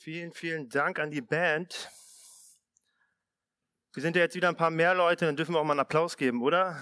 Vielen, vielen Dank an die Band. Wir sind ja jetzt wieder ein paar mehr Leute, dann dürfen wir auch mal einen Applaus geben, oder?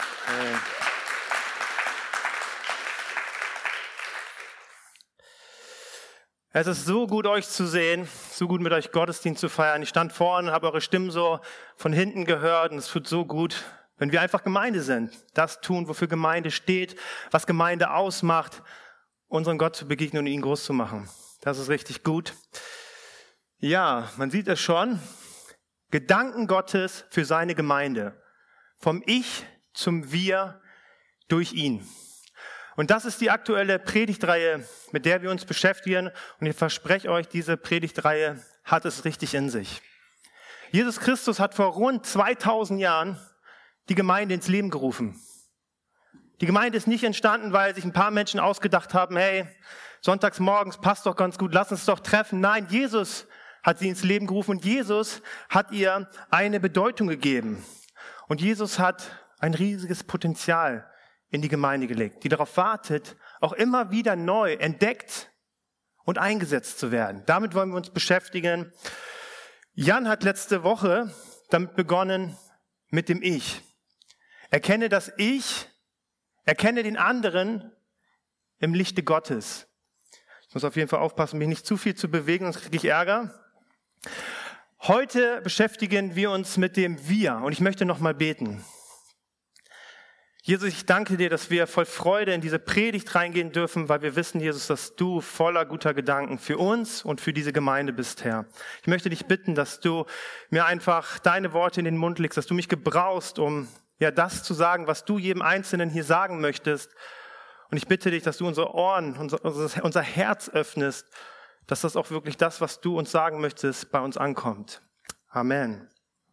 Es ist so gut, euch zu sehen, so gut mit euch Gottesdienst zu feiern. Ich stand vorne, habe eure Stimmen so von hinten gehört und es tut so gut, wenn wir einfach Gemeinde sind. Das tun, wofür Gemeinde steht, was Gemeinde ausmacht, unserem Gott zu begegnen und ihn groß zu machen. Das ist richtig gut. Ja, man sieht es schon. Gedanken Gottes für seine Gemeinde. Vom Ich zum Wir durch ihn. Und das ist die aktuelle Predigtreihe, mit der wir uns beschäftigen. Und ich verspreche euch, diese Predigtreihe hat es richtig in sich. Jesus Christus hat vor rund 2000 Jahren die Gemeinde ins Leben gerufen. Die Gemeinde ist nicht entstanden, weil sich ein paar Menschen ausgedacht haben, hey, sonntags morgens passt doch ganz gut, lass uns doch treffen. Nein, Jesus hat sie ins Leben gerufen und Jesus hat ihr eine Bedeutung gegeben. Und Jesus hat ein riesiges Potenzial in die Gemeinde gelegt, die darauf wartet, auch immer wieder neu entdeckt und eingesetzt zu werden. Damit wollen wir uns beschäftigen. Jan hat letzte Woche damit begonnen mit dem Ich. Erkenne das Ich, erkenne den anderen im Lichte Gottes. Ich muss auf jeden Fall aufpassen, mich nicht zu viel zu bewegen, sonst kriege ich Ärger. Heute beschäftigen wir uns mit dem Wir und ich möchte noch mal beten. Jesus, ich danke dir, dass wir voll Freude in diese Predigt reingehen dürfen, weil wir wissen, Jesus, dass du voller guter Gedanken für uns und für diese Gemeinde bist, Herr. Ich möchte dich bitten, dass du mir einfach deine Worte in den Mund legst, dass du mich gebrauchst, um ja das zu sagen, was du jedem Einzelnen hier sagen möchtest. Und ich bitte dich, dass du unsere Ohren, unser Herz öffnest, dass das auch wirklich das, was du uns sagen möchtest, bei uns ankommt. Amen.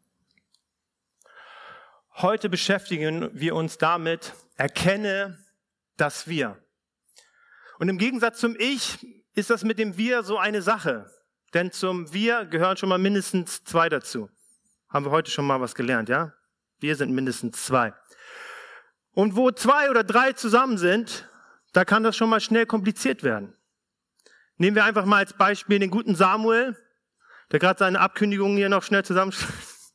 Heute beschäftigen wir uns damit, erkenne das Wir. Und im Gegensatz zum Ich ist das mit dem Wir so eine Sache. Denn zum Wir gehören schon mal mindestens zwei dazu. Haben wir heute schon mal was gelernt, ja? Wir sind mindestens zwei. Und wo zwei oder drei zusammen sind, da kann das schon mal schnell kompliziert werden. Nehmen wir einfach mal als Beispiel den guten Samuel, der gerade seine Abkündigung hier noch schnell zusammenschreibt.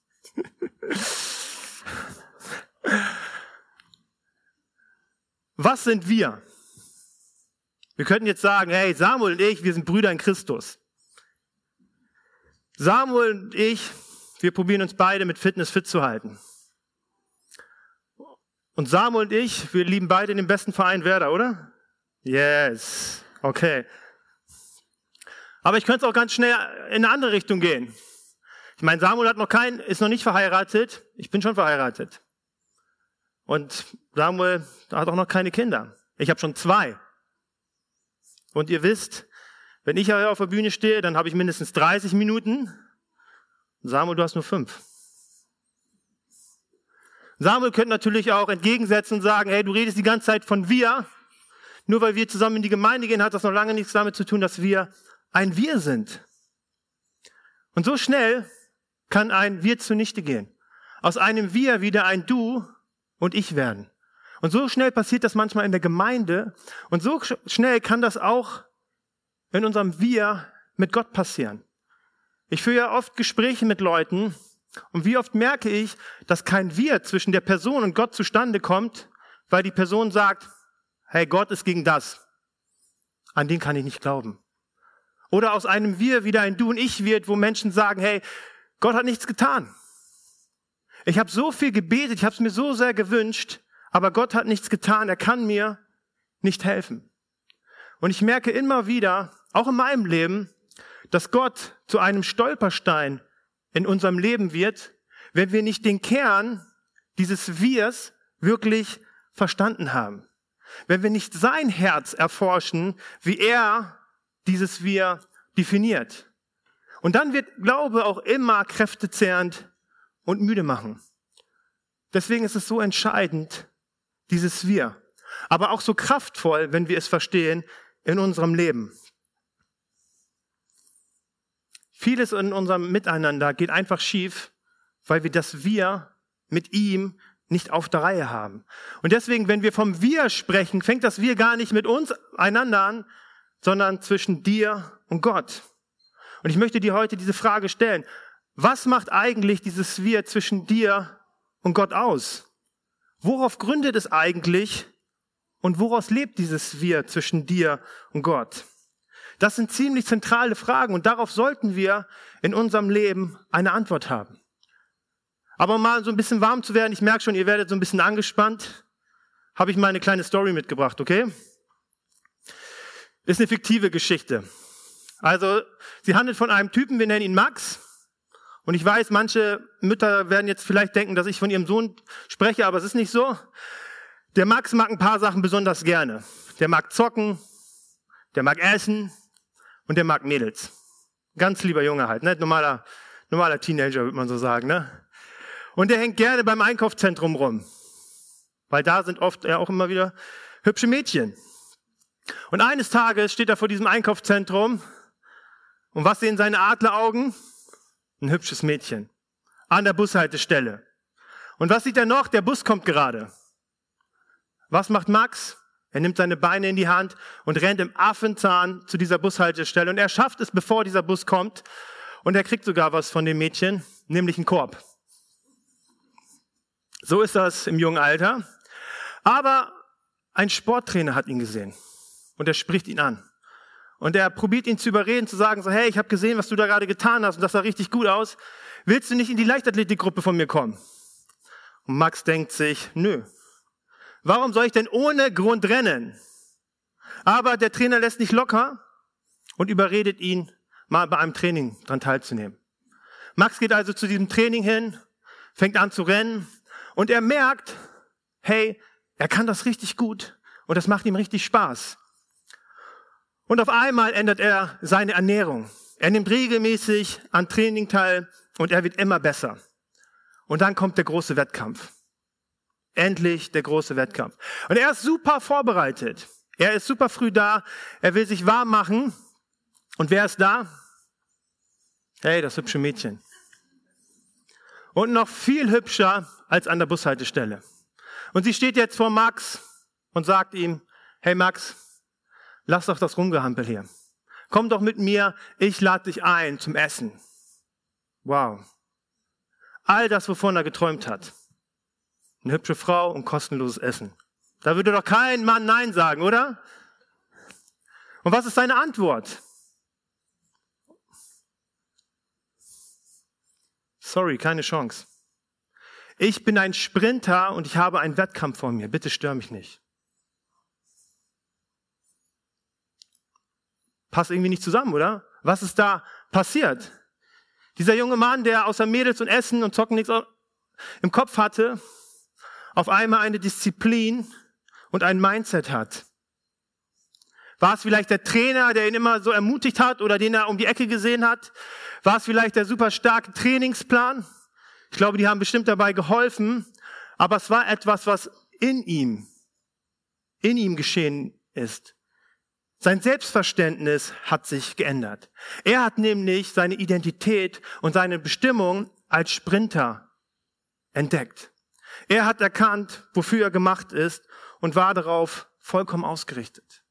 Was sind wir? Wir könnten jetzt sagen, hey, Samuel und ich, wir sind Brüder in Christus. Samuel und ich, wir probieren uns beide mit Fitness fit zu halten. Und Samuel und ich, wir lieben beide den besten Verein Werder, oder? Yes, okay. Aber ich könnte es auch ganz schnell in eine andere Richtung gehen. Ich meine, Samuel ist noch nicht verheiratet. Ich bin schon verheiratet. Und Samuel hat auch noch keine Kinder. Ich habe schon 2. Und ihr wisst, wenn ich auf der Bühne stehe, dann habe ich mindestens 30 Minuten. Samuel, du hast nur 5. Samuel könnte natürlich auch entgegensetzen und sagen, hey, du redest die ganze Zeit von wir. Nur weil wir zusammen in die Gemeinde gehen, hat das noch lange nichts damit zu tun, dass wir ein Wir sind. Und so schnell kann ein Wir zunichte gehen. Aus einem Wir wieder ein Du und Ich werden. Und so schnell passiert das manchmal in der Gemeinde. Und so schnell kann das auch in unserem Wir mit Gott passieren. Ich führe ja oft Gespräche mit Leuten. Und wie oft merke ich, dass kein Wir zwischen der Person und Gott zustande kommt, weil die Person sagt, hey, Gott ist gegen das. An den kann ich nicht glauben. Oder aus einem Wir wieder ein Du und Ich wird, wo Menschen sagen, hey, Gott hat nichts getan. Ich habe so viel gebetet, ich habe es mir so sehr gewünscht, aber Gott hat nichts getan, er kann mir nicht helfen. Und ich merke immer wieder, auch in meinem Leben, dass Gott zu einem Stolperstein in unserem Leben wird, wenn wir nicht den Kern dieses Wirs wirklich verstanden haben. Wenn wir nicht sein Herz erforschen, wie er dieses Wir definiert. Und dann wird Glaube auch immer kräftezehrend und müde machen. Deswegen ist es so entscheidend, dieses Wir. Aber auch so kraftvoll, wenn wir es verstehen, in unserem Leben. Vieles in unserem Miteinander geht einfach schief, weil wir das Wir mit ihm nicht auf der Reihe haben. Und deswegen, wenn wir vom Wir sprechen, fängt das Wir gar nicht mit uns einander an, sondern zwischen dir und Gott. Und ich möchte dir heute diese Frage stellen. Was macht eigentlich dieses Wir zwischen dir und Gott aus? Worauf gründet es eigentlich und woraus lebt dieses Wir zwischen dir und Gott? Das sind ziemlich zentrale Fragen und darauf sollten wir in unserem Leben eine Antwort haben. Aber um mal so ein bisschen warm zu werden, ich merke schon, ihr werdet so ein bisschen angespannt, habe ich mal eine kleine Story mitgebracht, okay? Ist eine fiktive Geschichte. Also, sie handelt von einem Typen, wir nennen ihn Max. Und ich weiß, manche Mütter werden jetzt vielleicht denken, dass ich von ihrem Sohn spreche, aber es ist nicht so. Der Max mag ein paar Sachen besonders gerne. Der mag zocken, der mag essen und der mag Mädels. Ganz lieber Junge halt, ne? Normaler Teenager, würde man so sagen, ne? Und der hängt gerne beim Einkaufszentrum rum. Weil da sind oft ja auch immer wieder hübsche Mädchen. Und eines Tages steht er vor diesem Einkaufszentrum und was sehen seine Adleraugen? Ein hübsches Mädchen. An der Bushaltestelle. Und was sieht er noch? Der Bus kommt gerade. Was macht Max? Er nimmt seine Beine in die Hand und rennt im Affenzahn zu dieser Bushaltestelle. Und er schafft es, bevor dieser Bus kommt. Und er kriegt sogar was von dem Mädchen, nämlich einen Korb. So ist das im jungen Alter. Aber ein Sporttrainer hat ihn gesehen. Und er spricht ihn an. Und er probiert ihn zu überreden, zu sagen, so, hey, ich habe gesehen, was du da gerade getan hast und das sah richtig gut aus. Willst du nicht in die Leichtathletikgruppe von mir kommen? Und Max denkt sich, nö. Warum soll ich denn ohne Grund rennen? Aber der Trainer lässt nicht locker und überredet ihn, mal bei einem Training dran teilzunehmen. Max geht also zu diesem Training hin, fängt an zu rennen und er merkt, hey, er kann das richtig gut und das macht ihm richtig Spaß. Und auf einmal ändert er seine Ernährung. Er nimmt regelmäßig an Training teil und er wird immer besser. Und dann kommt der große Wettkampf. Endlich der große Wettkampf. Und er ist super vorbereitet. Er ist super früh da. Er will sich warm machen. Und wer ist da? Hey, das hübsche Mädchen. Und noch viel hübscher als an der Bushaltestelle. Und sie steht jetzt vor Max und sagt ihm, hey Max, lass doch das Rumgehampel hier. Komm doch mit mir, ich lade dich ein zum Essen. Wow. All das, wovon er geträumt hat. Eine hübsche Frau und kostenloses Essen. Da würde doch kein Mann Nein sagen, oder? Und was ist seine Antwort? Sorry, keine Chance. Ich bin ein Sprinter und ich habe einen Wettkampf vor mir. Bitte stör mich nicht. Passt irgendwie nicht zusammen, oder? Was ist da passiert? Dieser junge Mann, der außer Mädels und Essen und Zocken nichts im Kopf hatte, auf einmal eine Disziplin und ein Mindset hat. War es vielleicht der Trainer, der ihn immer so ermutigt hat oder den er um die Ecke gesehen hat? War es vielleicht der super starke Trainingsplan? Ich glaube, die haben bestimmt dabei geholfen, aber es war etwas, was in ihm geschehen ist. Sein Selbstverständnis hat sich geändert. Er hat nämlich seine Identität und seine Bestimmung als Sprinter entdeckt. Er hat erkannt, wofür er gemacht ist und war darauf vollkommen ausgerichtet.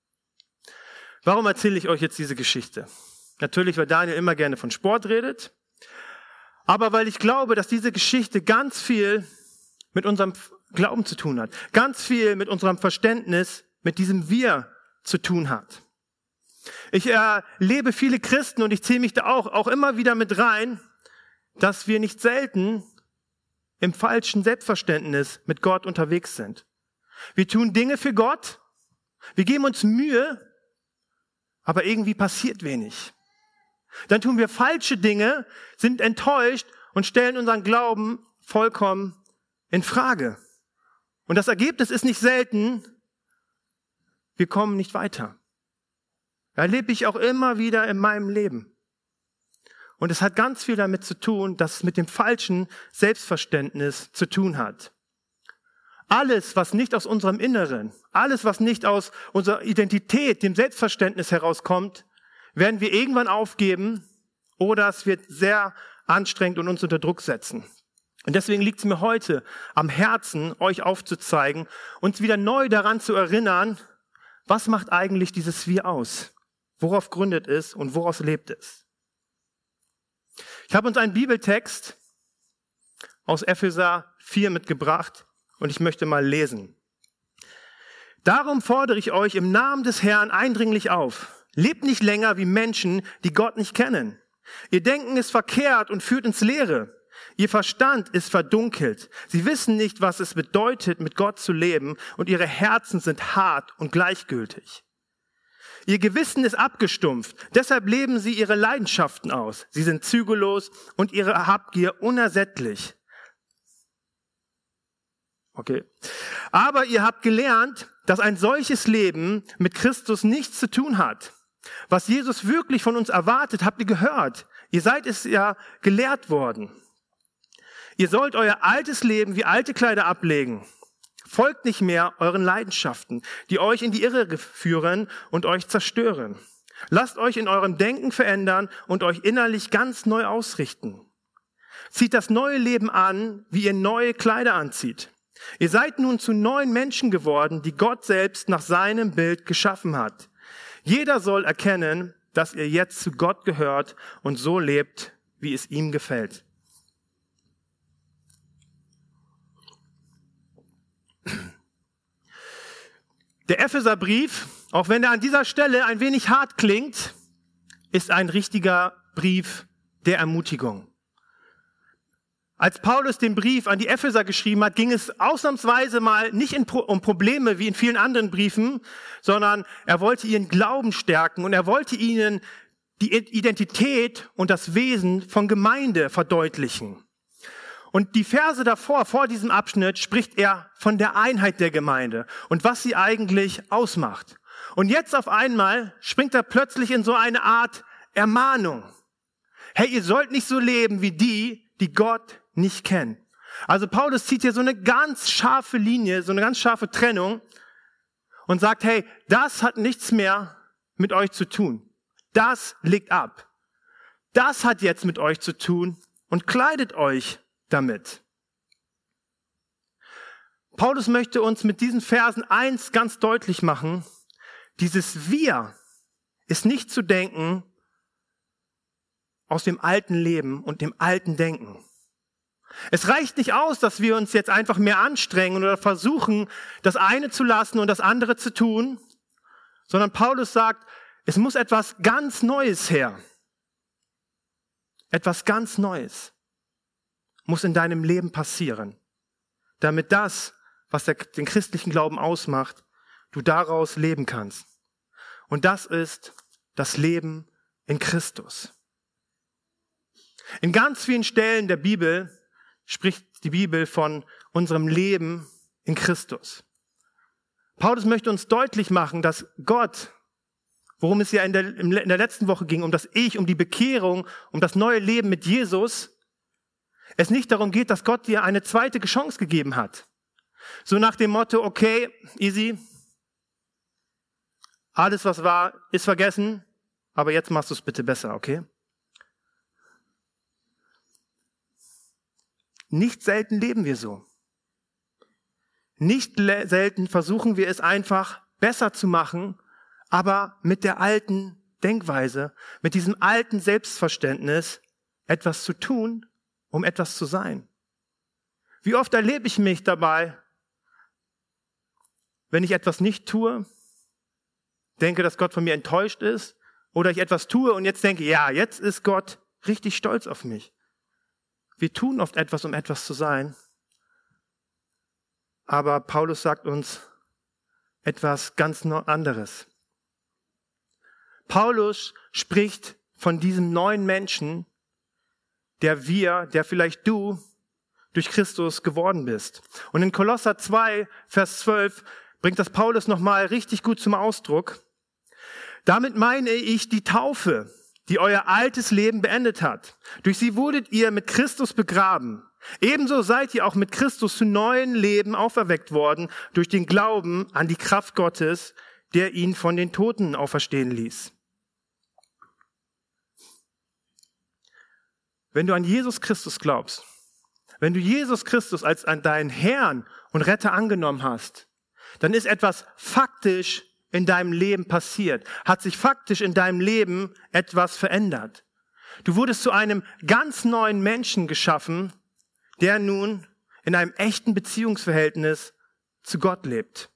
Warum erzähle ich euch jetzt diese Geschichte? Natürlich, weil Daniel immer gerne von Sport redet, aber weil ich glaube, dass diese Geschichte ganz viel mit unserem Glauben zu tun hat, ganz viel mit unserem Verständnis, mit diesem Wir zu tun hat. Ich erlebe viele Christen und ich zähle mich da auch immer wieder mit rein, dass wir nicht selten im falschen Selbstverständnis mit Gott unterwegs sind. Wir tun Dinge für Gott, wir geben uns Mühe, aber irgendwie passiert wenig. Dann tun wir falsche Dinge, sind enttäuscht und stellen unseren Glauben vollkommen in Frage. Und das Ergebnis ist nicht selten, wir kommen nicht weiter. Erlebe ich auch immer wieder in meinem Leben. Und es hat ganz viel damit zu tun, dass es mit dem falschen Selbstverständnis zu tun hat. Alles, was nicht aus unserem Inneren, alles, was nicht aus unserer Identität, dem Selbstverständnis herauskommt, werden wir irgendwann aufgeben oder es wird sehr anstrengend und uns unter Druck setzen. Und deswegen liegt es mir heute am Herzen, euch aufzuzeigen, uns wieder neu daran zu erinnern, was macht eigentlich dieses Wir aus? Worauf gründet es und woraus lebt es? Ich habe uns einen Bibeltext aus Epheser 4 mitgebracht und ich möchte mal lesen. Darum fordere ich euch im Namen des Herrn eindringlich auf. Lebt nicht länger wie Menschen, die Gott nicht kennen. Ihr Denken ist verkehrt und führt ins Leere. Ihr Verstand ist verdunkelt. Sie wissen nicht, was es bedeutet, mit Gott zu leben, und ihre Herzen sind hart und gleichgültig. Ihr Gewissen ist abgestumpft, deshalb leben sie ihre Leidenschaften aus. Sie sind zügellos und ihre Habgier unersättlich. Okay. Aber ihr habt gelernt, dass ein solches Leben mit Christus nichts zu tun hat. Was Jesus wirklich von uns erwartet, habt ihr gehört. Ihr seid es ja gelehrt worden. Ihr sollt euer altes Leben wie alte Kleider ablegen. Folgt nicht mehr euren Leidenschaften, die euch in die Irre führen und euch zerstören. Lasst euch in eurem Denken verändern und euch innerlich ganz neu ausrichten. Zieht das neue Leben an, wie ihr neue Kleider anzieht. Ihr seid nun zu neuen Menschen geworden, die Gott selbst nach seinem Bild geschaffen hat. Jeder soll erkennen, dass ihr jetzt zu Gott gehört und so lebt, wie es ihm gefällt. Der Epheserbrief, auch wenn er an dieser Stelle ein wenig hart klingt, ist ein richtiger Brief der Ermutigung. Als Paulus den Brief an die Epheser geschrieben hat, ging es ausnahmsweise mal nicht um Probleme wie in vielen anderen Briefen, sondern er wollte ihren Glauben stärken und er wollte ihnen die Identität und das Wesen von Gemeinde verdeutlichen. Und die Verse davor, vor diesem Abschnitt, spricht er von der Einheit der Gemeinde und was sie eigentlich ausmacht. Und jetzt auf einmal springt er plötzlich in so eine Art Ermahnung. Hey, ihr sollt nicht so leben wie die Gott nicht kennen. Also Paulus zieht hier so eine ganz scharfe Linie, so eine ganz scharfe Trennung und sagt, hey, das hat nichts mehr mit euch zu tun. Das legt ab. Das hat jetzt mit euch zu tun und kleidet euch damit. Paulus möchte uns mit diesen Versen eins ganz deutlich machen. Dieses Wir ist nicht zu denken aus dem alten Leben und dem alten Denken. Es reicht nicht aus, dass wir uns jetzt einfach mehr anstrengen oder versuchen, das eine zu lassen und das andere zu tun, sondern Paulus sagt, es muss etwas ganz Neues her. Etwas ganz Neues muss in deinem Leben passieren, damit das, was den christlichen Glauben ausmacht, du daraus leben kannst. Und das ist das Leben in Christus. In ganz vielen Stellen der Bibel spricht die Bibel von unserem Leben in Christus. Paulus möchte uns deutlich machen, dass Gott, worum es ja in der letzten Woche ging, um das Ich, um die Bekehrung, um das neue Leben mit Jesus, es nicht darum geht, dass Gott dir eine zweite Chance gegeben hat. So nach dem Motto, okay, easy, alles was war, ist vergessen, aber jetzt machst du es bitte besser, okay? Nicht selten leben wir so. Nicht selten versuchen wir es einfach besser zu machen, aber mit der alten Denkweise, mit diesem alten Selbstverständnis, etwas zu tun, um etwas zu sein. Wie oft erlebe ich mich dabei, wenn ich etwas nicht tue, denke, dass Gott von mir enttäuscht ist, oder ich etwas tue und jetzt denke, ja, jetzt ist Gott richtig stolz auf mich. Wir tun oft etwas, um etwas zu sein, aber Paulus sagt uns etwas ganz anderes. Paulus spricht von diesem neuen Menschen, der vielleicht du durch Christus geworden bist. Und in Kolosser 2, Vers 12 bringt das Paulus nochmal richtig gut zum Ausdruck. Damit meine ich die Taufe, die euer altes Leben beendet hat. Durch sie wurdet ihr mit Christus begraben. Ebenso seid ihr auch mit Christus zu neuen Leben auferweckt worden, durch den Glauben an die Kraft Gottes, der ihn von den Toten auferstehen ließ. Wenn du an Jesus Christus glaubst, wenn du Jesus Christus als an deinen Herrn und Retter angenommen hast, dann ist etwas faktisch in deinem Leben passiert, hat sich faktisch in deinem Leben etwas verändert. Du wurdest zu einem ganz neuen Menschen geschaffen, der nun in einem echten Beziehungsverhältnis zu Gott lebt.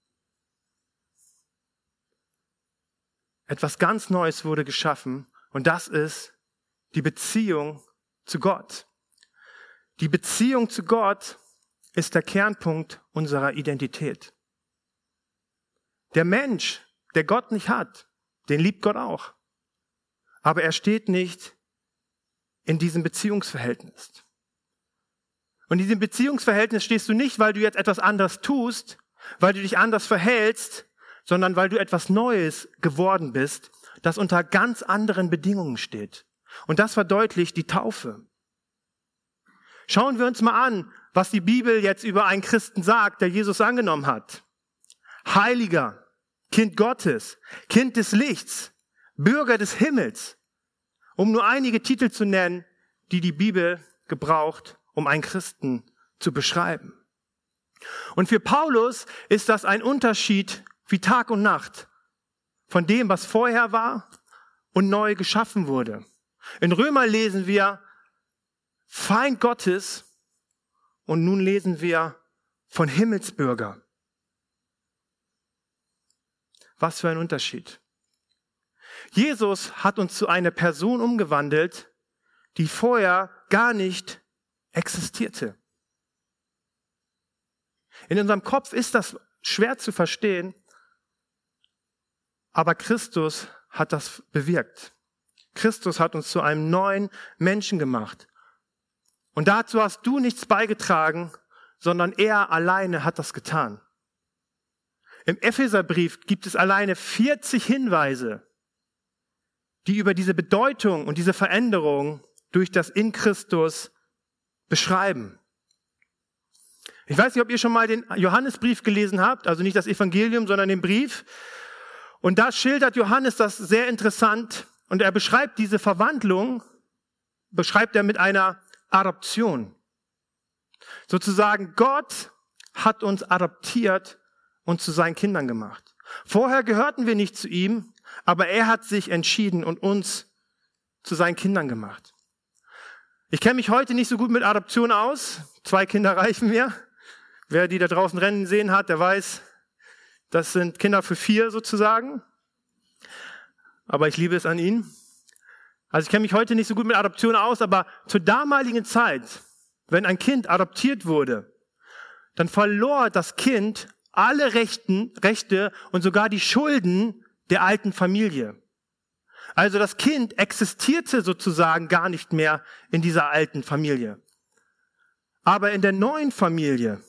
Etwas ganz Neues wurde geschaffen und das ist die Beziehung zu Gott. Die Beziehung zu Gott ist der Kernpunkt unserer Identität. Der Mensch, der Gott nicht hat, den liebt Gott auch. Aber er steht nicht in diesem Beziehungsverhältnis. Und in diesem Beziehungsverhältnis stehst du nicht, weil du jetzt etwas anderes tust, weil du dich anders verhältst, sondern weil du etwas Neues geworden bist, das unter ganz anderen Bedingungen steht. Und das verdeutlicht die Taufe. Schauen wir uns mal an, was die Bibel jetzt über einen Christen sagt, der Jesus angenommen hat. Heiliger, Kind Gottes, Kind des Lichts, Bürger des Himmels, um nur einige Titel zu nennen, die die Bibel gebraucht, um einen Christen zu beschreiben. Und für Paulus ist das ein Unterschied wie Tag und Nacht von dem, was vorher war und neu geschaffen wurde. In Römer lesen wir Feind Gottes und nun lesen wir von Himmelsbürger. Was für ein Unterschied. Jesus hat uns zu einer Person umgewandelt, die vorher gar nicht existierte. In unserem Kopf ist das schwer zu verstehen, aber Christus hat das bewirkt. Christus hat uns zu einem neuen Menschen gemacht. Und dazu hast du nichts beigetragen, sondern er alleine hat das getan. Im Epheserbrief gibt es alleine 40 Hinweise, die über diese Bedeutung und diese Veränderung durch das in Christus beschreiben. Ich weiß nicht, ob ihr schon mal den Johannesbrief gelesen habt, also nicht das Evangelium, sondern den Brief. Und da schildert Johannes das sehr interessant und er beschreibt diese Verwandlung, beschreibt er mit einer Adoption. Sozusagen Gott hat uns adoptiert und zu seinen Kindern gemacht. Vorher gehörten wir nicht zu ihm, aber er hat sich entschieden und uns zu seinen Kindern gemacht. Ich kenne mich heute nicht so gut mit Adoption aus. 2 Kinder reichen mir. Wer die da draußen rennen sehen hat, der weiß, das sind Kinder für 4 sozusagen. Aber ich liebe es an ihnen. Also ich kenne mich heute nicht so gut mit Adoption aus, aber zur damaligen Zeit, wenn ein Kind adoptiert wurde, dann verlor das Kind alle Rechte und sogar die Schulden der alten Familie. Also das Kind existierte sozusagen gar nicht mehr in dieser alten Familie. Aber in der neuen Familie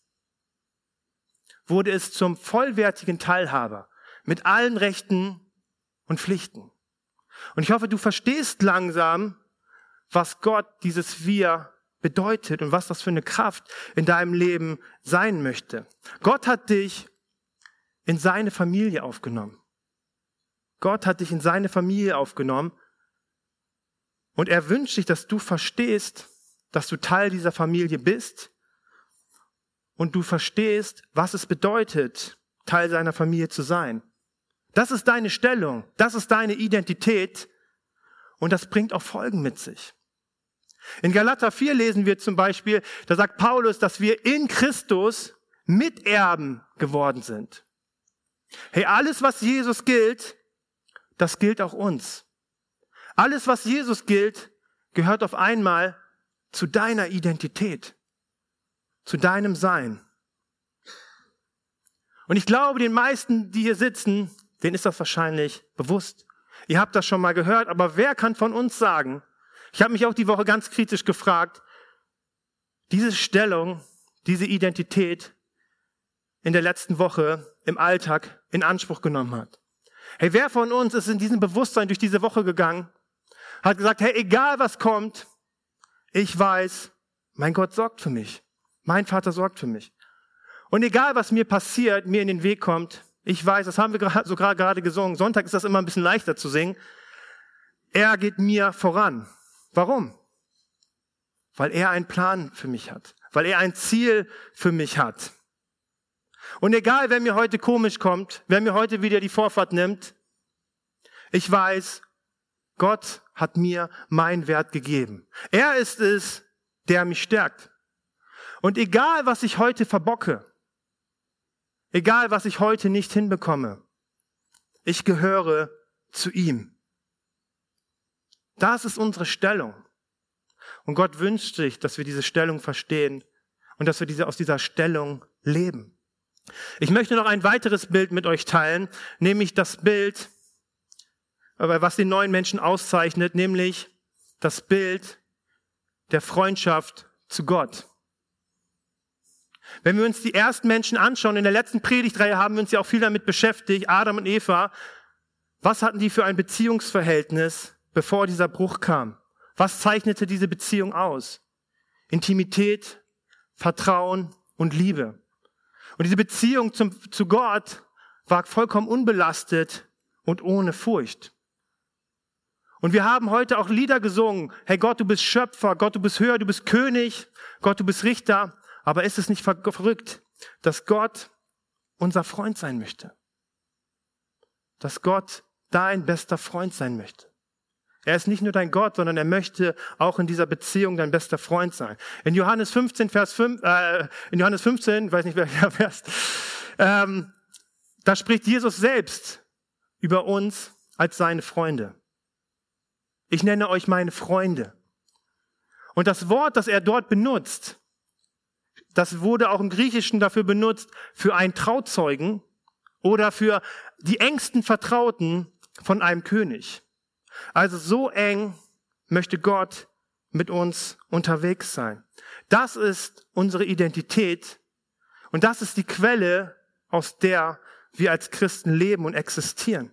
wurde es zum vollwertigen Teilhaber mit allen Rechten und Pflichten. Und ich hoffe, du verstehst langsam, was Gott, dieses Wir, bedeutet und was das für eine Kraft in deinem Leben sein möchte. Gott hat dich in seine Familie aufgenommen. Gott hat dich in seine Familie aufgenommen und er wünscht sich, dass du verstehst, dass du Teil dieser Familie bist und du verstehst, was es bedeutet, Teil seiner Familie zu sein. Das ist deine Stellung, das ist deine Identität und das bringt auch Folgen mit sich. In Galater 4 lesen wir zum Beispiel, da sagt Paulus, dass wir in Christus Miterben geworden sind. Hey, alles, was Jesus gilt, das gilt auch uns. Alles, was Jesus gilt, gehört auf einmal zu deiner Identität, zu deinem Sein. Und ich glaube, den meisten, die hier sitzen, denen ist das wahrscheinlich bewusst. Ihr habt das schon mal gehört, aber wer kann von uns sagen, ich habe mich auch die Woche ganz kritisch gefragt, diese Stellung, diese Identität in der letzten Woche im Alltag in Anspruch genommen hat. Hey, wer von uns ist in diesem Bewusstsein durch diese Woche gegangen, hat gesagt, hey, egal was kommt, ich weiß, mein Gott sorgt für mich. Mein Vater sorgt für mich. Und egal was mir passiert, mir in den Weg kommt, ich weiß, das haben wir sogar gerade gesungen, Sonntag ist das immer ein bisschen leichter zu singen, er geht mir voran. Warum? Weil er einen Plan für mich hat, weil er ein Ziel für mich hat. Und egal, wer mir heute komisch kommt, wer mir heute wieder die Vorfahrt nimmt, ich weiß, Gott hat mir meinen Wert gegeben. Er ist es, der mich stärkt. Und egal, was ich heute verbocke, egal, was ich heute nicht hinbekomme, ich gehöre zu ihm. Das ist unsere Stellung. Und Gott wünscht sich, dass wir diese Stellung verstehen und dass wir aus dieser Stellung leben. Ich möchte noch ein weiteres Bild mit euch teilen, nämlich das Bild, was den neuen Menschen auszeichnet, nämlich das Bild der Freundschaft zu Gott. Wenn wir uns die ersten Menschen anschauen, in der letzten Predigtreihe haben wir uns ja auch viel damit beschäftigt, Adam und Eva, was hatten die für ein Beziehungsverhältnis, bevor dieser Bruch kam? Was zeichnete diese Beziehung aus? Intimität, Vertrauen und Liebe. Und diese Beziehung zu Gott war vollkommen unbelastet und ohne Furcht. Und wir haben heute auch Lieder gesungen. Hey Gott, du bist Schöpfer, Gott, du bist Höher, du bist König, Gott, du bist Richter. Aber ist es nicht verrückt, dass Gott unser Freund sein möchte? Dass Gott dein bester Freund sein möchte. Er ist nicht nur dein Gott, sondern er möchte auch in dieser Beziehung dein bester Freund sein. In Johannes 15, Vers 5, in Johannes 15, ich weiß nicht, welcher Vers, da spricht Jesus selbst über uns als seine Freunde. Ich nenne euch meine Freunde. Und das Wort, das er dort benutzt, das wurde auch im Griechischen dafür benutzt, für einen Trauzeugen oder für die engsten Vertrauten von einem König. Also so eng möchte Gott mit uns unterwegs sein. Das ist unsere Identität und das ist die Quelle, aus der wir als Christen leben und existieren.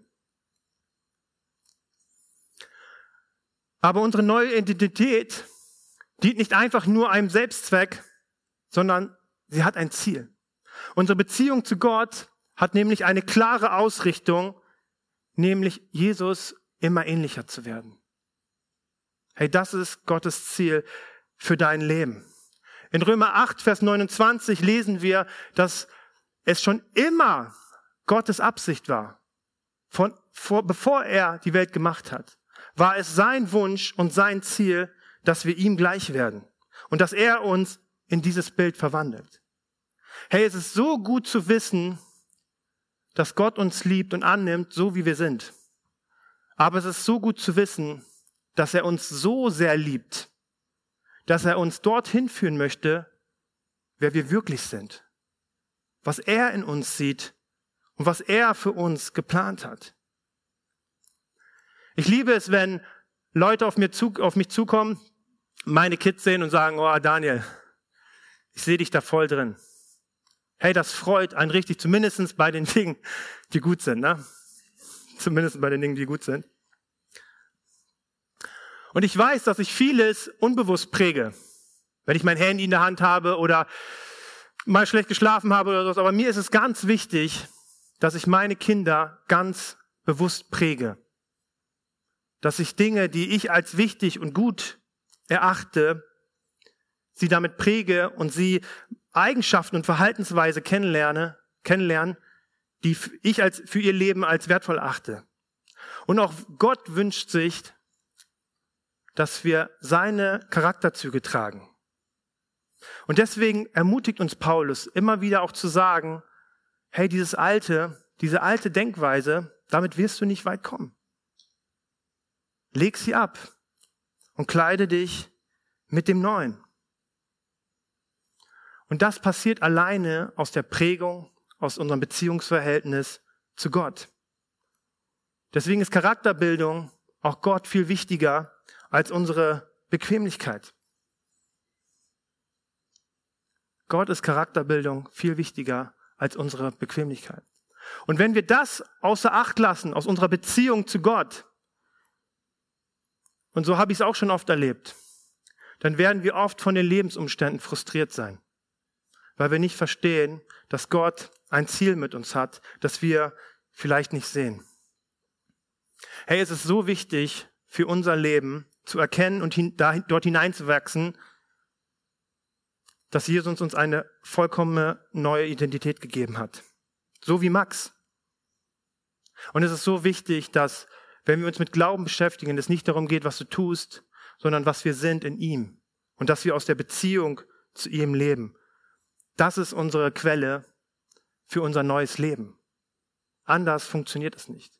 Aber unsere neue Identität dient nicht einfach nur einem Selbstzweck, sondern sie hat ein Ziel. Unsere Beziehung zu Gott hat nämlich eine klare Ausrichtung, nämlich Jesus immer ähnlicher zu werden. Hey, das ist Gottes Ziel für dein Leben. In Römer 8, Vers 29 lesen wir, dass es schon immer Gottes Absicht war, bevor er die Welt gemacht hat, war es sein Wunsch und sein Ziel, dass wir ihm gleich werden und dass er uns in dieses Bild verwandelt. Hey, es ist so gut zu wissen, dass Gott uns liebt und annimmt, so wie wir sind. Aber es ist so gut zu wissen, dass er uns so sehr liebt, dass er uns dorthin führen möchte, wer wir wirklich sind, was er in uns sieht und was er für uns geplant hat. Ich liebe es, wenn Leute auf mich zukommen, meine Kids sehen und sagen, oh Daniel, ich sehe dich da voll drin. Hey, das freut einen richtig, zumindest bei den Dingen, die gut sind, ne? Zumindest bei den Dingen, die gut sind. Und ich weiß, dass ich vieles unbewusst präge, wenn ich mein Handy in der Hand habe oder mal schlecht geschlafen habe oder so. Aber mir ist es ganz wichtig, dass ich meine Kinder ganz bewusst präge. Dass ich Dinge, die ich als wichtig und gut erachte, sie damit präge und sie Eigenschaften und Verhaltensweise kennenlernen, die ich für ihr Leben als wertvoll achte. Und auch Gott wünscht sich, dass wir seine Charakterzüge tragen. Und deswegen ermutigt uns Paulus immer wieder auch zu sagen, hey, diese alte Denkweise, damit wirst du nicht weit kommen. Leg sie ab und kleide dich mit dem Neuen. Und das passiert alleine aus der Prägung, aus unserem Beziehungsverhältnis zu Gott. Deswegen ist Charakterbildung auch Gott viel wichtiger als unsere Bequemlichkeit. Gott ist Charakterbildung viel wichtiger als unsere Bequemlichkeit. Und wenn wir das außer Acht lassen, aus unserer Beziehung zu Gott, und so habe ich es auch schon oft erlebt, dann werden wir oft von den Lebensumständen frustriert sein, weil wir nicht verstehen, dass Gott ein Ziel mit uns hat, das wir vielleicht nicht sehen. Hey, es ist so wichtig für unser Leben zu erkennen und dort hineinzuwachsen, dass Jesus uns eine vollkommene neue Identität gegeben hat. So wie Max. Und es ist so wichtig, dass wenn wir uns mit Glauben beschäftigen, es nicht darum geht, was du tust, sondern was wir sind in ihm und dass wir aus der Beziehung zu ihm leben. Das ist unsere Quelle für unser neues Leben. Anders funktioniert es nicht.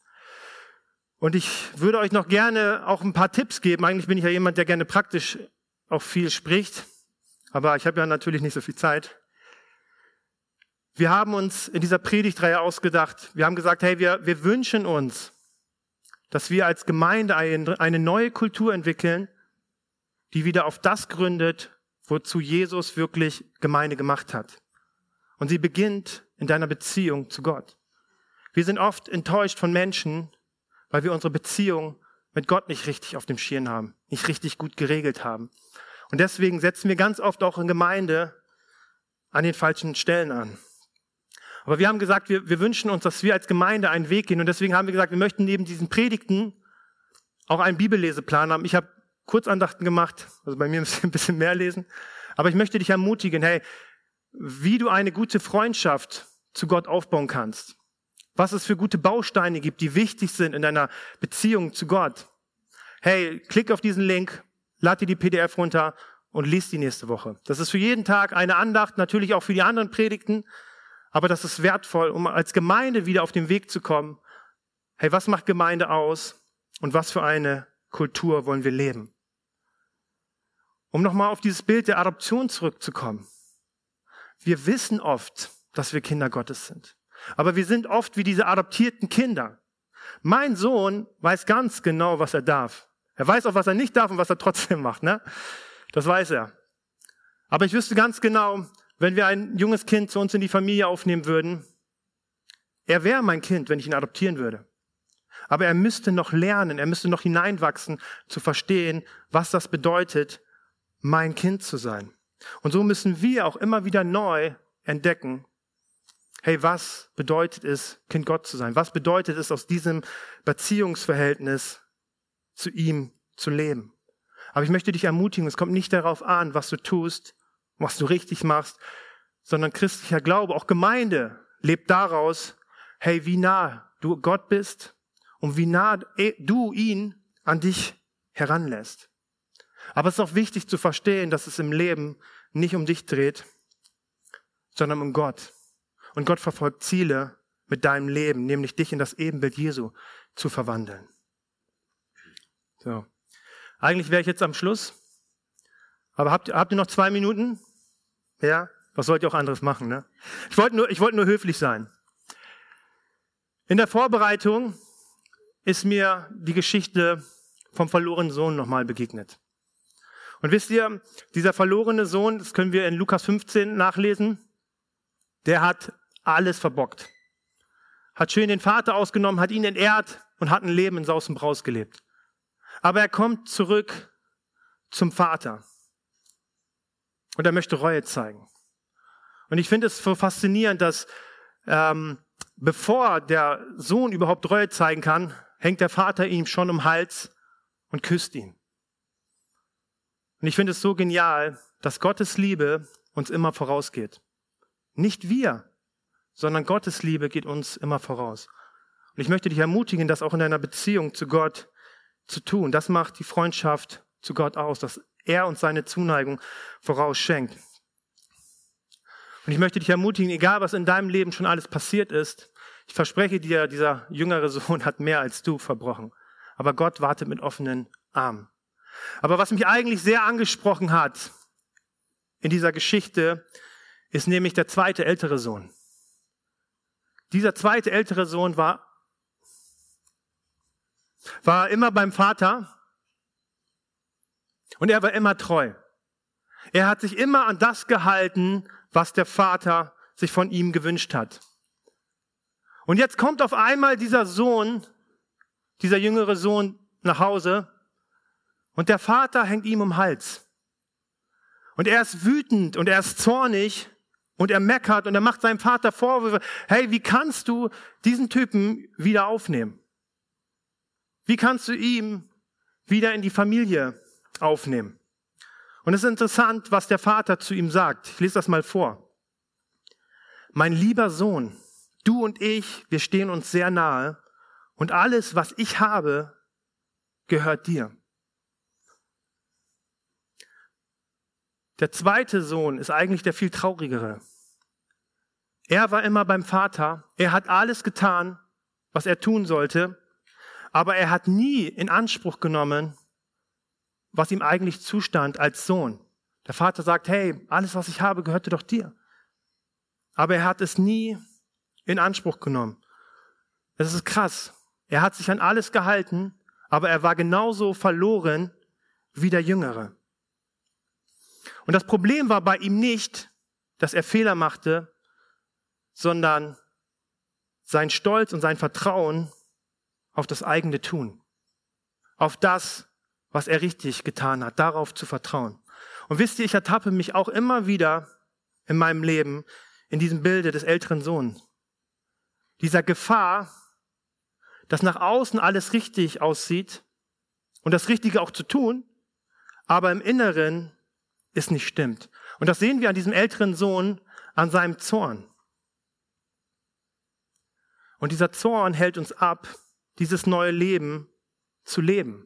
Und ich würde euch noch gerne auch ein paar Tipps geben. Eigentlich bin ich ja jemand, der gerne praktisch auch viel spricht, aber ich habe ja natürlich nicht so viel Zeit. Wir haben uns in dieser Predigtreihe ausgedacht, wir haben gesagt, hey, wir wünschen uns, dass wir als Gemeinde eine neue Kultur entwickeln, die wieder auf das gründet, wozu Jesus wirklich Gemeinde gemacht hat. Und sie beginnt in deiner Beziehung zu Gott. Wir sind oft enttäuscht von Menschen, weil wir unsere Beziehung mit Gott nicht richtig auf dem Schirm haben, nicht richtig gut geregelt haben. Und deswegen setzen wir ganz oft auch in Gemeinde an den falschen Stellen an. Aber wir haben gesagt, wir wünschen uns, dass wir als Gemeinde einen Weg gehen. Und deswegen haben wir gesagt, wir möchten neben diesen Predigten auch einen Bibelleseplan haben. Ich habe Kurzandachten gemacht, also bei mir müsst ihr ein bisschen mehr lesen. Aber ich möchte dich ermutigen, hey, wie du eine gute Freundschaft zu Gott aufbauen kannst. Was es für gute Bausteine gibt, die wichtig sind in deiner Beziehung zu Gott. Hey, klick auf diesen Link, lad dir die PDF runter und lies die nächste Woche. Das ist für jeden Tag eine Andacht, natürlich auch für die anderen Predigten. Aber das ist wertvoll, um als Gemeinde wieder auf den Weg zu kommen. Hey, was macht Gemeinde aus und was für eine Kultur wollen wir leben? Um nochmal auf dieses Bild der Adoption zurückzukommen. Wir wissen oft, dass wir Kinder Gottes sind. Aber wir sind oft wie diese adoptierten Kinder. Mein Sohn weiß ganz genau, was er darf. Er weiß auch, was er nicht darf und was er trotzdem macht, ne? Das weiß er. Aber ich wüsste ganz genau, wenn wir ein junges Kind zu uns in die Familie aufnehmen würden, er wäre mein Kind, wenn ich ihn adoptieren würde. Aber er müsste noch lernen, er müsste noch hineinwachsen, zu verstehen, was das bedeutet, mein Kind zu sein. Und so müssen wir auch immer wieder neu entdecken, hey, was bedeutet es, Kind Gott zu sein? Was bedeutet es, aus diesem Beziehungsverhältnis zu ihm zu leben? Aber ich möchte dich ermutigen, es kommt nicht darauf an, was du tust, was du richtig machst, sondern christlicher Glaube, auch Gemeinde, lebt daraus, hey, wie nah du Gott bist und wie nah du ihn an dich heranlässt. Aber es ist auch wichtig zu verstehen, dass es im Leben nicht um dich dreht, sondern um Gott. Und Gott verfolgt Ziele mit deinem Leben, nämlich dich in das Ebenbild Jesu zu verwandeln. So. Eigentlich wäre ich jetzt am Schluss. Aber habt ihr noch 2 Minuten? Ja? Was sollt ihr auch anderes machen, ne? Ich wollte nur höflich sein. In der Vorbereitung ist mir die Geschichte vom verlorenen Sohn nochmal begegnet. Und wisst ihr, dieser verlorene Sohn, das können wir in Lukas 15 nachlesen, der hat alles verbockt. Hat schön den Vater ausgenommen, hat ihn entehrt und hat ein Leben in Saus und Braus gelebt. Aber er kommt zurück zum Vater. Und er möchte Reue zeigen. Und ich finde es so faszinierend, dass bevor der Sohn überhaupt Reue zeigen kann, hängt der Vater ihm schon um den Hals und küsst ihn. Und ich finde es so genial, dass Gottes Liebe uns immer vorausgeht. Nicht wir, sondern Gottes Liebe geht uns immer voraus. Und ich möchte dich ermutigen, das auch in deiner Beziehung zu Gott zu tun. Das macht die Freundschaft zu Gott aus, dass er uns seine Zuneigung vorausschenkt. Und ich möchte dich ermutigen, egal was in deinem Leben schon alles passiert ist, ich verspreche dir, dieser jüngere Sohn hat mehr als du verbrochen. Aber Gott wartet mit offenen Armen. Aber was mich eigentlich sehr angesprochen hat in dieser Geschichte, ist nämlich der zweite ältere Sohn. Dieser zweite ältere Sohn war immer beim Vater und er war immer treu. Er hat sich immer an das gehalten, was der Vater sich von ihm gewünscht hat. Und jetzt kommt auf einmal dieser jüngere Sohn nach Hause und der Vater hängt ihm um den Hals. Und er ist wütend und er ist zornig und er meckert und er macht seinem Vater Vorwürfe. Hey, wie kannst du diesen Typen wieder aufnehmen? Wie kannst du ihn wieder in die Familie aufnehmen? Und es ist interessant, was der Vater zu ihm sagt. Ich lese das mal vor. Mein lieber Sohn, du und ich, wir stehen uns sehr nahe und alles, was ich habe, gehört dir. Der zweite Sohn ist eigentlich der viel traurigere. Er war immer beim Vater, er hat alles getan, was er tun sollte, aber er hat nie in Anspruch genommen, was ihm eigentlich zustand als Sohn. Der Vater sagt, hey, alles, was ich habe, gehörte doch dir. Aber er hat es nie in Anspruch genommen. Das ist krass. Er hat sich an alles gehalten, aber er war genauso verloren wie der Jüngere. Und das Problem war bei ihm nicht, dass er Fehler machte, sondern sein Stolz und sein Vertrauen auf das eigene Tun. Auf das, was er richtig getan hat, darauf zu vertrauen. Und wisst ihr, ich ertappe mich auch immer wieder in meinem Leben in diesem Bilde des älteren Sohnes. Dieser Gefahr, dass nach außen alles richtig aussieht und das Richtige auch zu tun, aber im Inneren es nicht stimmt. Und das sehen wir an diesem älteren Sohn, an seinem Zorn. Und dieser Zorn hält uns ab, dieses neue Leben zu leben.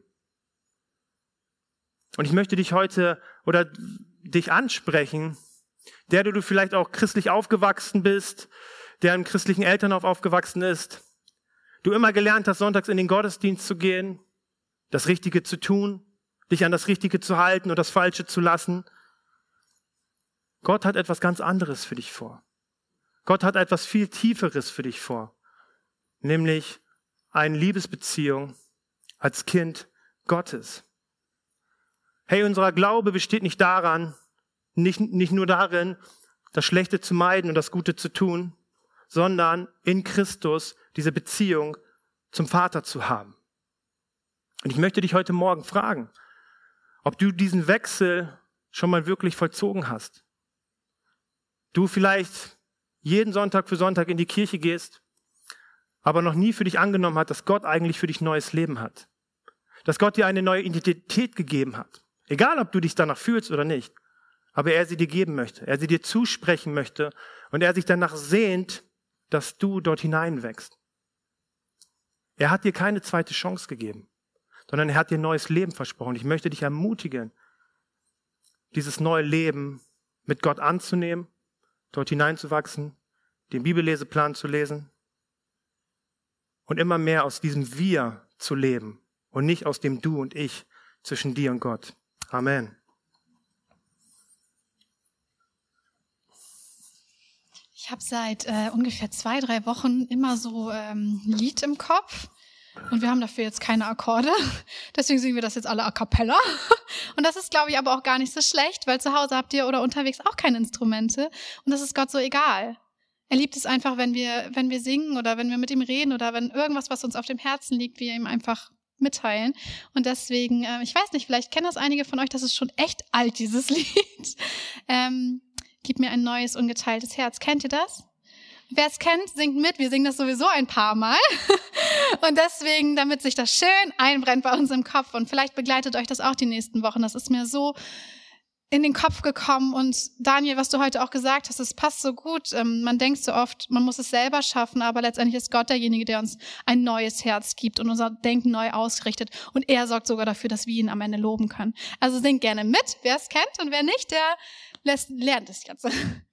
Und ich möchte dich heute oder dich ansprechen, der du vielleicht auch christlich aufgewachsen bist, der im christlichen Elternhaus aufgewachsen ist, du immer gelernt hast, sonntags in den Gottesdienst zu gehen, das Richtige zu tun, dich an das Richtige zu halten und das Falsche zu lassen. Gott hat etwas ganz anderes für dich vor. Gott hat etwas viel Tieferes für dich vor, nämlich eine Liebesbeziehung als Kind Gottes. Hey, unser Glaube besteht nicht daran, nicht nur darin, das Schlechte zu meiden und das Gute zu tun, sondern in Christus diese Beziehung zum Vater zu haben. Und ich möchte dich heute Morgen fragen, ob du diesen Wechsel schon mal wirklich vollzogen hast. Du vielleicht jeden Sonntag für Sonntag in die Kirche gehst, aber noch nie für dich angenommen hat, dass Gott eigentlich für dich neues Leben hat. Dass Gott dir eine neue Identität gegeben hat. Egal, ob du dich danach fühlst oder nicht. Aber er sie dir geben möchte. Er sie dir zusprechen möchte. Und er sich danach sehnt, dass du dort hineinwächst. Er hat dir keine zweite Chance gegeben, sondern er hat dir neues Leben versprochen. Ich möchte dich ermutigen, dieses neue Leben mit Gott anzunehmen, dort hineinzuwachsen, den Bibelleseplan zu lesen und immer mehr aus diesem Wir zu leben und nicht aus dem Du und Ich zwischen dir und Gott. Amen. Ich habe seit ungefähr 2-3 Wochen immer so ein Lied im Kopf und wir haben dafür jetzt keine Akkorde. Deswegen singen wir das jetzt alle a cappella. Und das ist, glaube ich, aber auch gar nicht so schlecht, weil zu Hause habt ihr oder unterwegs auch keine Instrumente und das ist Gott so egal. Er liebt es einfach, wenn wir singen oder wenn wir mit ihm reden oder wenn irgendwas, was uns auf dem Herzen liegt, wir ihm einfach mitteilen. Und deswegen, ich weiß nicht, vielleicht kennen das einige von euch, das ist schon echt alt, dieses Lied. Gib mir ein neues, ungeteiltes Herz. Kennt ihr das? Wer es kennt, singt mit. Wir singen das sowieso ein paar Mal. Und deswegen, damit sich das schön einbrennt bei uns im Kopf und vielleicht begleitet euch das auch die nächsten Wochen. Das ist mir so in den Kopf gekommen. Und Daniel, was du heute auch gesagt hast, das passt so gut. Man denkt so oft, man muss es selber schaffen, aber letztendlich ist Gott derjenige, der uns ein neues Herz gibt und unser Denken neu ausrichtet. Und er sorgt sogar dafür, dass wir ihn am Ende loben können. Also singt gerne mit, wer es kennt. Und wer nicht, der lernt es jetzt.